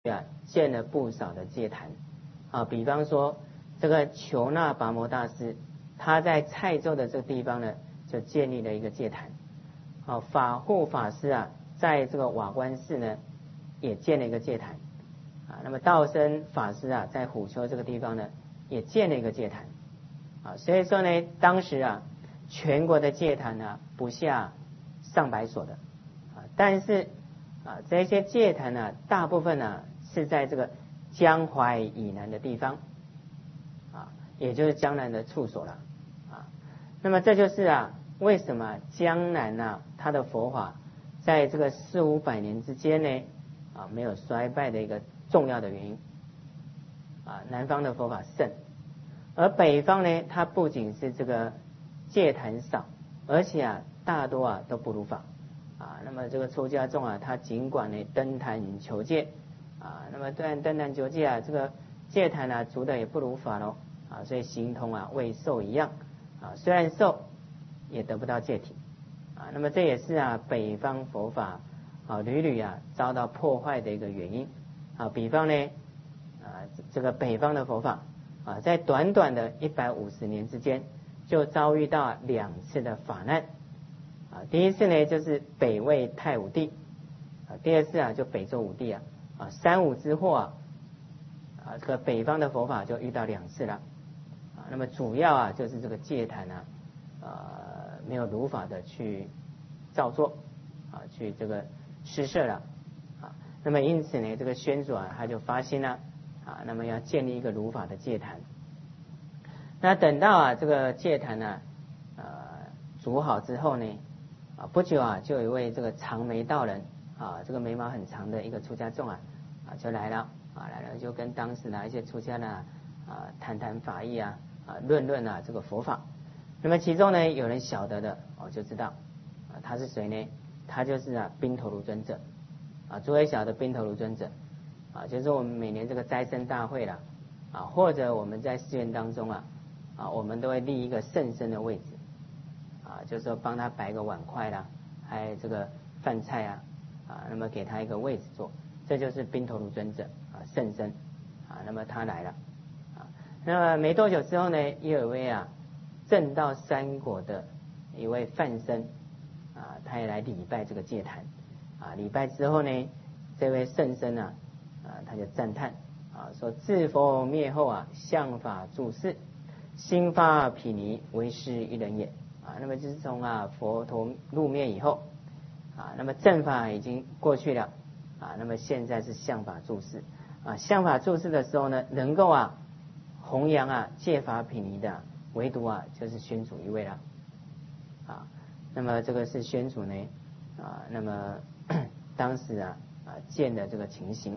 建了不少的戒坛比方说这个求那跋摩大师，他在蔡州的这个地方呢，就建立了一个戒坛。法护法师在这个瓦官寺呢，也建了一个戒坛那么道生法师在虎丘这个地方呢，也建了一个戒坛所以说呢，当时全国的戒坛呢，不下上百所的但是这些戒坛呢，大部分呢是在这个江淮以南的地方也就是江南的处所了那么这就是为什么江南它的佛法在这个400-500年之间呢没有衰败的一个重要的原因南方的佛法盛，而北方呢，它不仅是这个戒坛少，而且大多都不如法那么这个出家众他尽管呢登坛求戒那么虽然登坛求戒这个戒坛足的也不如法咯所以形同未受一样虽然受也得不到戒体那么这也是北方佛法屡屡遭到破坏的一个原因比方呢这个北方的佛法在短短的150年之间就遭遇到2次的法难第一次呢就是北魏太武帝第二次就北周武帝三武之祸这个北方的佛法就遇到2次了那么主要就是这个戒坛没有如法的去照做去这个施设了那么因此呢这个宣主他就发心了那么要建立一个如法的戒坛。那等到这个戒坛呢组好之后呢不久就有一位这个长眉道人这个眉毛很长的一个出家众就来了就跟当时的一些出家呢谈法义论这个佛法。那么其中呢有人晓得的就知道他是谁呢？他就是宾头卢尊者诸位晓得宾头卢尊者就是我们每年这个斋僧大会了或者我们在寺院当中我们都会立一个圣僧的位置就是说帮他摆个碗筷啦，还有这个饭菜那么给他一个位置坐，这就是宾头卢尊者圣僧那么他来了那么没多久之后呢，也有一位证到三果的一位梵僧他也来礼拜这个戒坛礼拜之后呢，这位圣僧他就赞叹说自佛灭后相法住世，心发毗尼，为是一人也那么就是从佛陀入灭以后那么正法已经过去了那么现在是相法住世相法住世的时候呢，能够弘扬戒法毗尼的唯独就是宣主一位了那么这个是宣主呢那么当时见的这个情形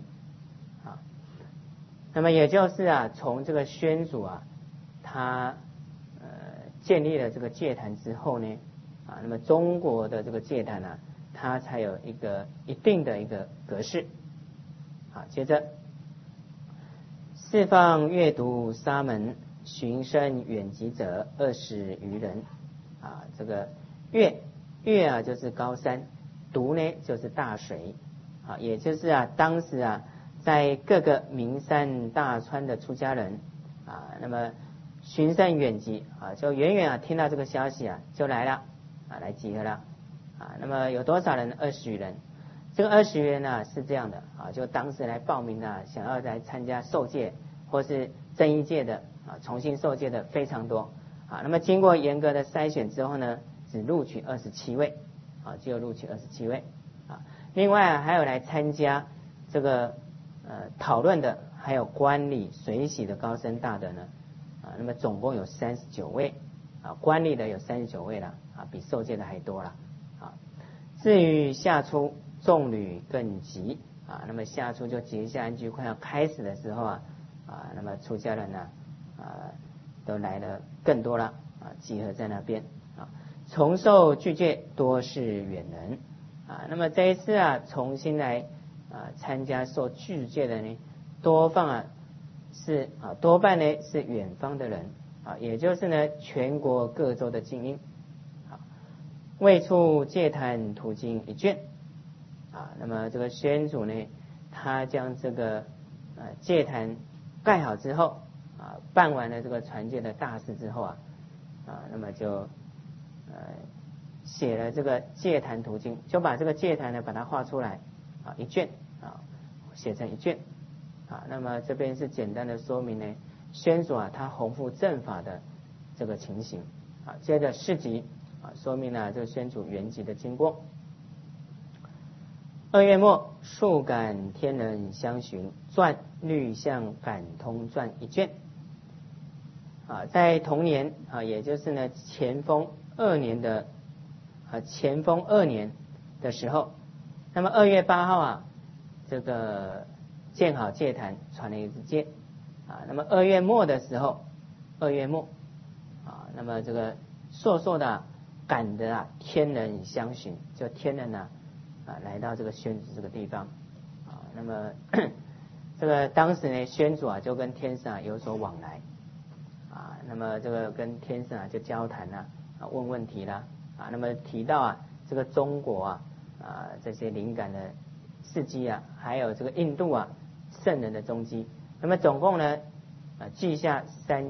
那么也就是从这个宣主他建立了这个戒坛之后呢那么中国的这个戒坛它才有一个一定的一个格式接着四方阅读沙门寻声远集者20余人这个阅就是高山，读呢就是大水也就是当时在各个名山大川的出家人那么寻声远集就远远听到这个消息就来了来集合了那么有多少人？20余人。这个20余人是这样的就当时来报名想要来参加受戒或是正一戒的重新受戒的非常多那么经过严格的筛选之后呢，只录取27位只有录取27位另外还有来参加这个讨论的，还有观礼随喜的高僧大德呢那么总共有39位观礼的有39位了比受戒的还多了至于下出众旅更急那么下出就结下安居快要开始的时候那么出家人都来了更多了集合在那边重受具戒多是远人那么这一次重新来参加受具戒的呢，多半呢是远方的人也就是呢全国各州的精英未出戒坛途经一卷那么这个宣主呢， 他将这个戒坛盖好之后办完了这个传戒的大事之后那么就写了这个戒坛图经，就把这个戒坛呢把它画出来一卷写成一卷那么这边是简单的说明呢，宣说他弘复正法的这个情形接着释集说明了这个宣主圆寂的经过。2月末，数感天人相寻传律相感通传一卷在同年也就是呢乾丰2年的时候，那么2月8号这个建好戒坛传了一支戒那么2月末的时候，2月末那么这个烁烁的赶的天人相寻，就天人来到这个宣主这个地方那么这个当时呢宣主就跟天神有所往来那么这个跟天神就交谈问问题啦那么提到这个中国这些灵感的事迹还有这个印度圣人的踪迹，那么总共呢记下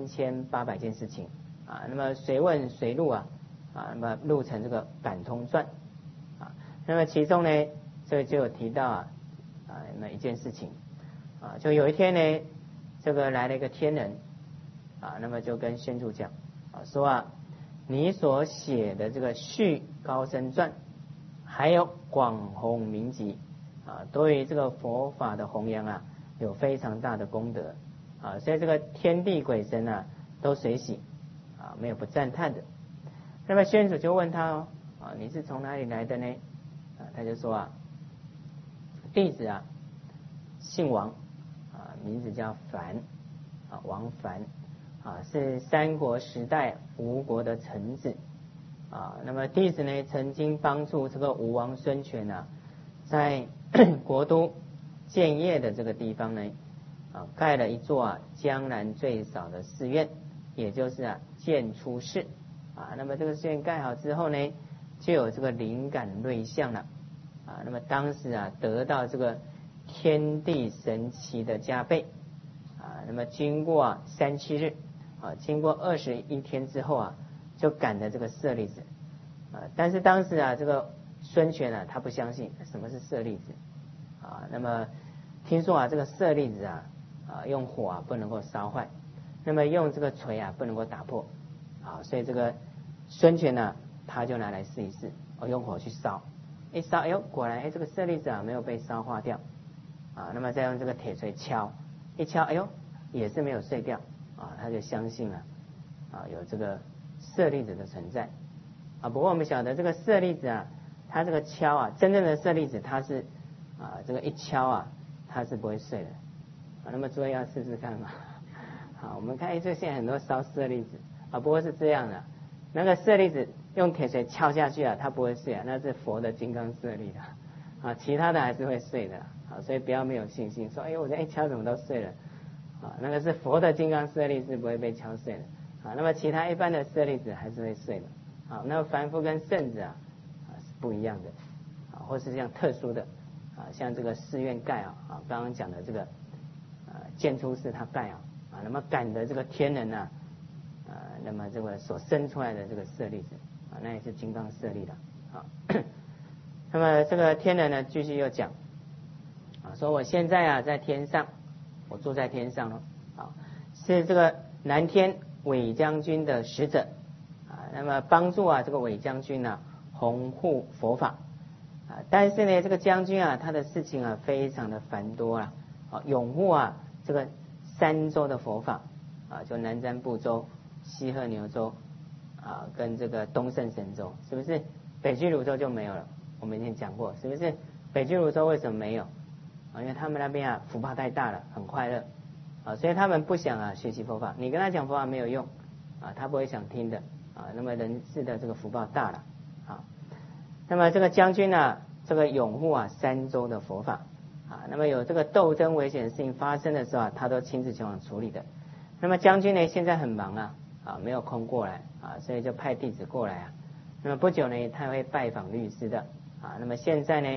3800件事情那么随问随录那么录成这个感通传那么其中呢这个就有提到那么一件事情就有一天呢这个来了一个天人那么就跟宣主讲说你所写的这个续高僧传还有广弘明集对于这个佛法的弘扬有非常大的功德所以这个天地鬼神都随喜没有不赞叹的。那么宣主就问他你是从哪里来的呢他就说弟子姓王名字叫樊王樊是三国时代吴国的臣子那么弟子呢曾经帮助这个吴王孙权在国都建业的这个地方呢盖了一座江南最早的寺院，也就是建初寺那么这个寺院盖好之后呢就有这个灵感瑞相了那么当时得到这个天地神奇的加倍那么经过3、7日经过21天之后就赶的这个舍利子但是当时这个孙权他不相信什么是舍利子那么听说这个舍利子用火不能够烧坏，那么用这个锤不能够打破所以这个孙权他就拿来试一试用火去烧一烧果然这个舍利子没有被烧化掉那么再用这个铁锤敲一敲也是没有碎掉他就相信了有这个舍利子的存在不过我们晓得这个舍利子它这个敲真正的舍利子它是这个一敲它是不会碎的那么诸位要试试看嘛好，我们看这现在很多烧舍利子不过是这样的，那个舍利子用铁锤敲下去它不会碎那是佛的金刚舍利的其他的还是会碎的所以不要没有信心说我这一敲怎么都碎了那个是佛的金刚舍利是不会被敲碎的那么其他一般的舍利子还是会碎的那么凡夫跟圣子是不一样的或是像特殊的像这个寺院盖刚刚讲的这个建初寺它盖那么赶的这个天人那么这个所生出来的这个舍利子那也是金刚舍利的那么这个天人呢继续又讲说我现在在天上，我住在天上是这个南天韦将军的使者那么帮助这个韦将军弘护佛法但是呢这个将军他的事情非常的繁多拥护这个3州的佛法就南瞻部洲、西鹤牛州跟这个东胜神州，是不是？北俱泸州就没有了，我们以前讲过，是不是？北俱泸州为什么没有因为他们那边福报太大了，很快乐所以他们不想学习佛法，你跟他讲佛法没有用他不会想听的那么人世的这个福报大了那么这个将军这个拥护3州的佛法那么有这个斗争危险的事情发生的时候他都亲自前往处理的。那么将军呢现在很忙没有空过来所以就派弟子过来那么不久呢他会拜访律师的那么现在呢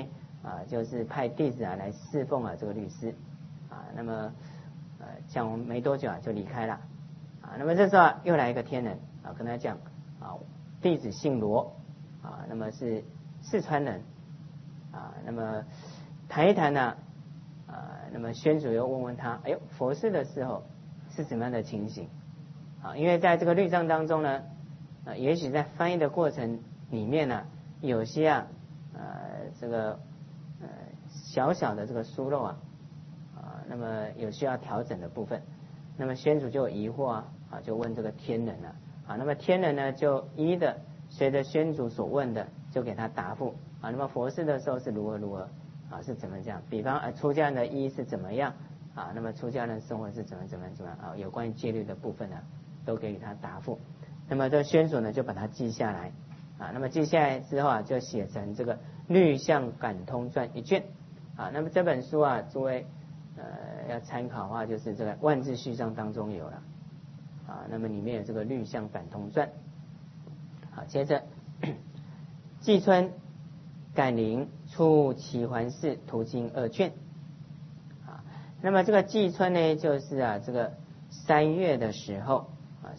就是派弟子来侍奉这个律师那么讲没多久就离开了那么这时候又来一个天人跟他讲弟子姓罗那么是四川人那么谈一谈呢那么宣主又问他佛事的时候是怎么样的情形因为在这个律藏当中呢也许在翻译的过程里面呢有些这个小小的这个疏漏那么有需要调整的部分，那么宣主就有疑惑就问这个天人那么天人呢就依的随着宣主所问的就给他答复那么佛事的时候是如何如何是怎么讲，比方出家人的衣是怎么样那么出家人生活是怎么样有关于戒律的部分呢都给予他答复。那么这宣主呢就把它记下来那么记下来之后就写成这个《律相感通传》一卷那么这本书诸位要参考的话就是这个万字序章当中有了那么里面有这个《律相感通传》接着季春感灵出齐桓寺途经2卷那么这个季春呢就是这个3月的时候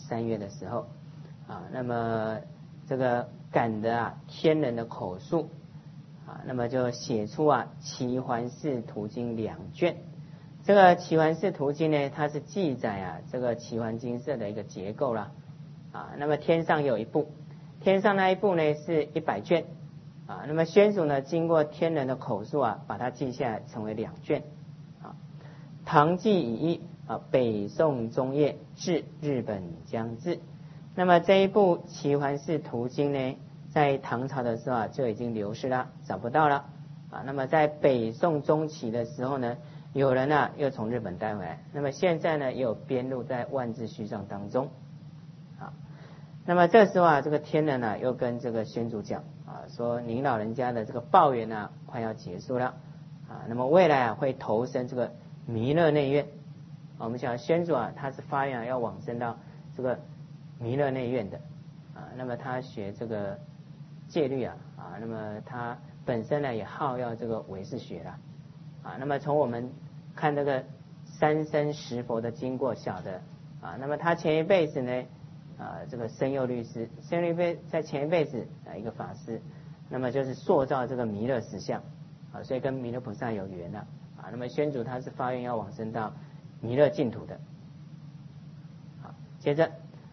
那么这个感的天人的口述那么就写出齐桓寺途经2卷。这个齐桓寺途经呢它是记载这个齐桓精舍的一个结构啦那么天上有一部，天上那一部呢是100卷那么宣主呢经过天人的口述把它记下来成为2卷唐记已译北宋中叶至日本将至。那么这一部齐桓寺途经呢在唐朝的时候就已经流失了，找不到了那么在北宋中期的时候呢有人又从日本带回来，那么现在呢也有编录在万字序章当中那么这时候这个天人又跟这个宣主讲说您老人家的这个报缘快要结束了那么未来会投身这个弥勒内院我们讲宣主他是发愿要往生到这个弥勒内院的那么他学这个戒律那么他本身呢也好要这个唯识学了那么从我们看这个三生石佛的经过晓得那么他前一辈子呢这个生佑律师，生佑律师在前一辈子一个法师，那么就是塑造这个弥勒实相所以跟弥勒菩萨有缘了那么宣主他是发愿要往生到弥勒净土的接着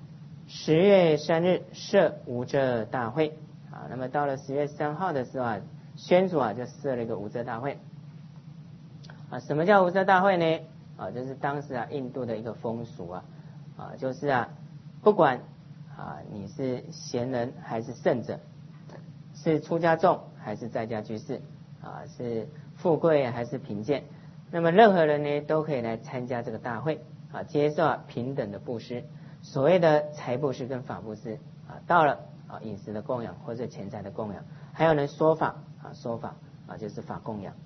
10月3日设无遮大会那么到了10月3号的时候宣主就设了一个无遮大会什么叫无遮大会呢就是当时印度的一个风俗就是不管你是贤人还是圣者，是出家众还是在家居士是富贵还是贫贱，那么任何人呢都可以来参加这个大会接受平等的布施，所谓的财布施跟法布施到了饮食的供养或者钱财的供养，还有呢说法说法就是法供养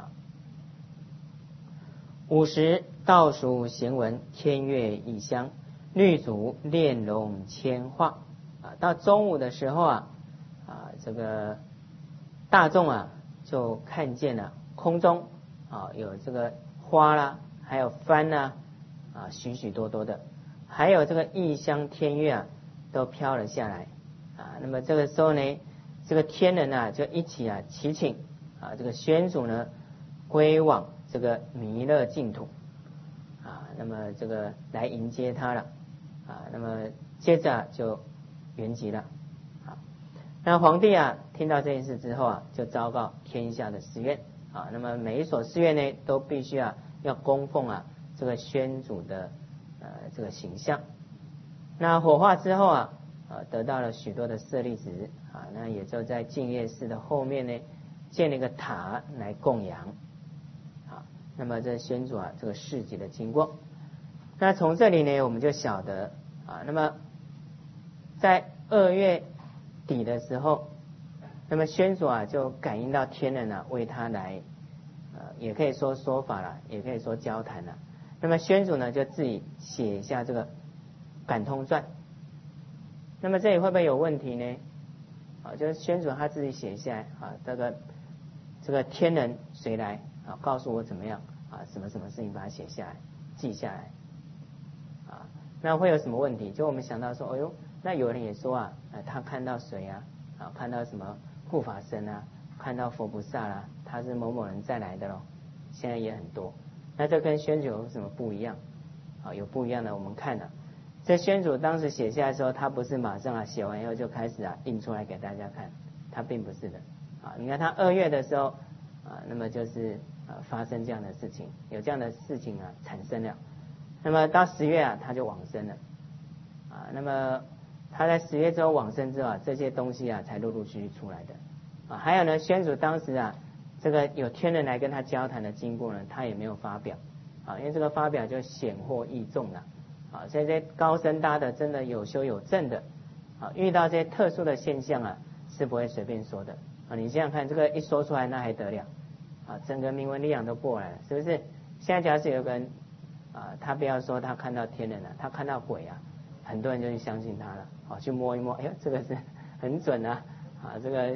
50倒数行文天乐异香律主炼龙千化到中午的时候这个大众就看见了空中有这个花啦，还有幡啦许许多多的，还有这个异香天乐都飘了下来那么这个时候呢这个天人就一起祈请这个宣主呢归往这个弥勒净土那么这个来迎接他了那么接着就圆寂了那皇帝听到这件事之后就昭告天下的寺院那么每一所寺院呢都必须要供奉这个宣主的这个形象。那火化之后得到了许多的舍利子那也就在净业寺的后面呢建了一个塔来供养那么这宣主这个事迹的经过，那从这里呢我们就晓得那么在2月底的时候，那么宣主就感应到天人为他来也可以说说法了，也可以说交谈了。那么宣主呢就自己写下这个感通传。那么这里会不会有问题呢就是宣主他自己写下来这个这个天人谁来啊？告诉我怎么样啊？什么什么事情把它写下来，记下来啊？那会有什么问题？就我们想到说，哎呦，那有人也说啊，他看到谁啊？啊，看到什么护法神啊？看到佛菩萨啦，他是某某人再来的咯。现在也很多。那这跟宣祖有什么不一样？啊，有不一样的。我们看了，这宣祖当时写下来的时候，他不是马上啊写完以后就开始啊印出来给大家看，他并不是的。啊，你看他2月的时候啊，那么就是发生这样的事情，有这样的事情啊产生了。那么到10月啊，他就往生了。啊，那么他在10月之后往生之后啊，这些东西啊才陆陆续续出来的。啊，还有呢，宣祖当时啊，这个有天人来跟他交谈的经过呢，他也没有发表。啊，因为这个发表就显获益众了。啊，所以这些高深大德真的有修有证的，啊，遇到这些特殊的现象啊，是不会随便说的。啊，你想想看，这个一说出来，那还得了？啊，整个名闻力量都过来了，是不是？现在假使有个人啊，他不要说他看到天人了，他看到鬼啊，很多人就去相信他了。啊，去摸一摸，哎呦，这个是很准啊！啊，这个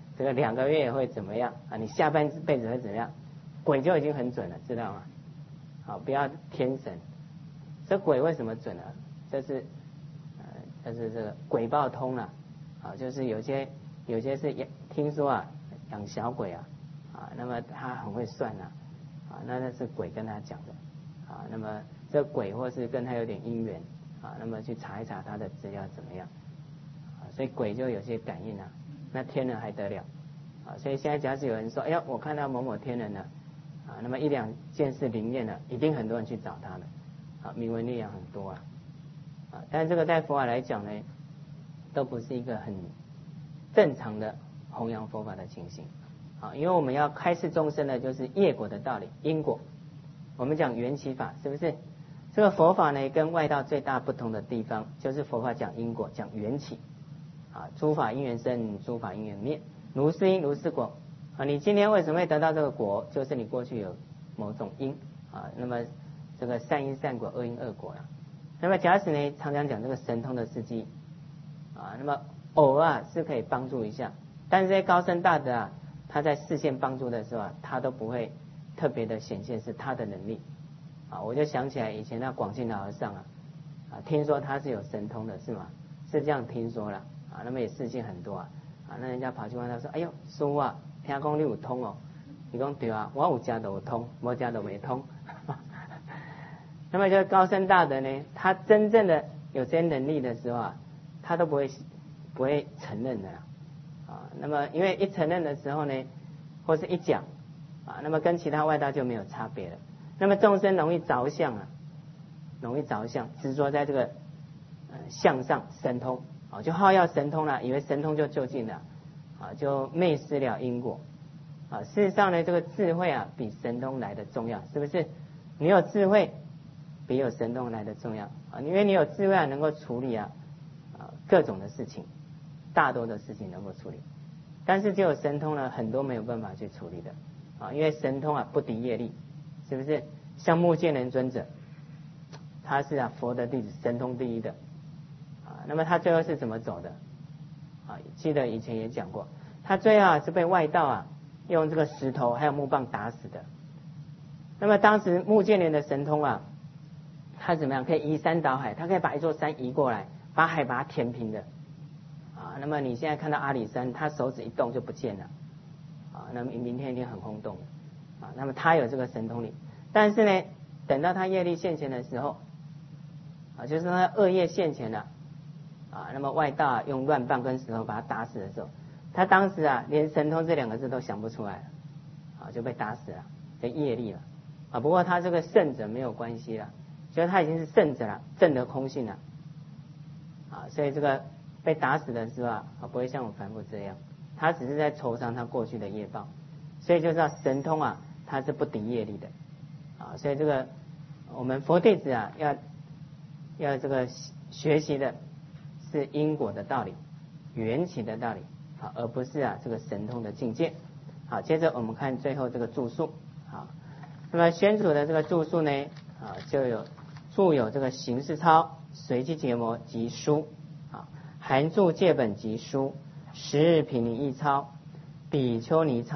2个月会怎么样？啊，你下半辈子会怎么样？鬼就已经很准了，知道吗？好，不要天神。这鬼为什么准呢？这是这个鬼报通了。啊，就是有些是听说啊养小鬼啊，那么他很会算啊，那是鬼跟他讲的。啊，那么这鬼或是跟他有点因缘啊，那么去查一查他的资料怎么样？啊，所以鬼就有些感应啊，那天人还得了？啊，所以现在假使有人说，哎呀，我看到某某天人了。啊，那么1、2件事灵验了，一定很多人去找他的。啊，名闻力量很多啊。啊，但这个在佛法来讲呢，都不是一个很正常的弘扬佛法的情形。啊，因为我们要开示众生的就是业果的道理，因果。我们讲缘起法，是不是？这个佛法呢，跟外道最大不同的地方，就是佛法讲因果，讲缘起。啊，诸法因缘生，诸法因缘灭，如是因如是果。啊，你今天为什么会得到这个果？就是你过去有某种因啊，那么这个善因善果，恶因恶果了。那么假使呢，常常讲这个神通的事迹啊，那么偶尔是可以帮助一下，但是这些高僧大德啊，他在视线帮助的时候啊，他都不会特别的显现是他的能力啊。我就想起来以前那广信老和尚啊，听说他是有神通的，是吗？是这样听说了啊，那么也视线很多啊，那人家跑去问他说，哎呦，师父啊，听说你有通哦？你说对啊，我有家都有通，没家都没通。那么就高僧大德呢，他真正的有这些能力的时候啊，他都不会承认的啊。那么因为一承认的时候呢，或是一讲啊，那么跟其他外道就没有差别了。那么众生容易着相啊，执着在这个相上神通啊，就好要神通了，以为神通就究竟了啊，就昧失了因果啊。事实上呢，这个智慧啊，比神通来的重要，是不是？你有智慧，比有神通来的重要啊，因为你有智慧啊，能够处理各种的事情，大多的事情能够处理，但是只有神通呢，很多没有办法去处理的啊，因为神通啊不敌业力，是不是？像目犍连尊者，他是佛的弟子，神通第一的啊，那么他最后是怎么走的啊？记得以前也讲过，他最后是被外道用这个石头还有木棒打死的。那么当时目犍连的神通他怎么样？可以移山倒海，他可以把一座山移过来，把海把它填平的啊。那么你现在看到阿里山，他手指一动就不见了啊。那么明天一定很轰动啊。那么他有这个神通力，但是呢，等到他业力现前的时候啊，就是他恶业现前了啊。那么外道用乱棒跟石头把他打死的时候，他当时连神通这2个字都想不出来啊，就被打死了，这业力了啊。不过他这个圣者没有关系了。所以他已经是圣者了，证得空性了啊，所以这个被打死的时候不会像我凡夫这样，他只是在酬偿他过去的业报，所以就知道神通他是不敌业力的啊，所以这个我们佛弟子要这个学习的是因果的道理，缘起的道理啊，而不是这个神通的境界。好，接着我们看最后这个注述啊，那么宣祖的这个注述呢就著有这个行事抄、随机结魔及书啊，含注戒本及书、十日品尼译抄、比丘尼抄、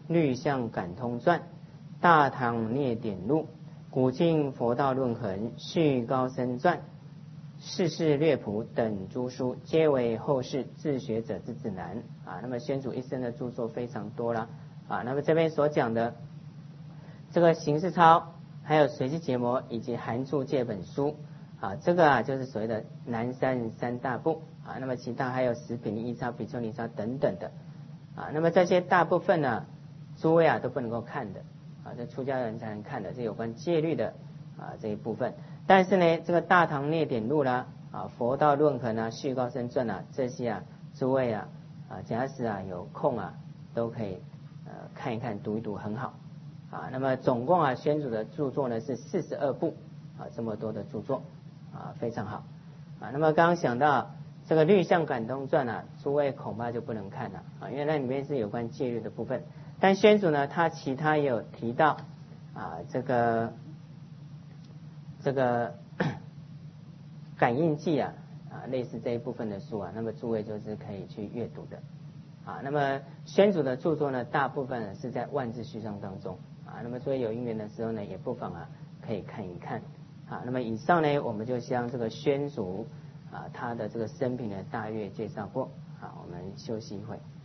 律相感通传、大唐列典录、古今佛道论衡、续高僧传、世事略谱等诸书，皆为后世自学者之指南啊。那么宣祖一生的著作非常多了啊。那么这边所讲的这个行事抄，还有随机结魔以及函注这本书啊，这个啊就是所谓的南山三大部啊。那么其他还有十品一抄、比丘尼抄等等的啊。那么这些大部分呢，诸位啊都不能够看的啊，这出家人才能看的，这有关戒律的啊这一部分。但是呢，这个大唐列典录啦啊、佛道论衡啊、续高僧传啊这些啊，诸位啊假使啊有空啊都可以看一看、读一读，很好啊。那么总共啊宣祖的著作呢是42部啊，这么多的著作啊，非常好啊。那么刚刚想到这个律相感通传啊，诸位恐怕就不能看了啊，因为那里面是有关戒律的部分。但宣祖呢，他其他也有提到啊，这个感应记啊类似这一部分的书啊，那么诸位就是可以去阅读的啊。那么宣祖的著作呢，大部分是在万字序章当中啊，那么所以有因缘的时候呢，也不妨啊可以看一看啊。那么以上呢，我们就将这个宣祖啊他的这个生平呢大约介绍过啊，我们休息一会。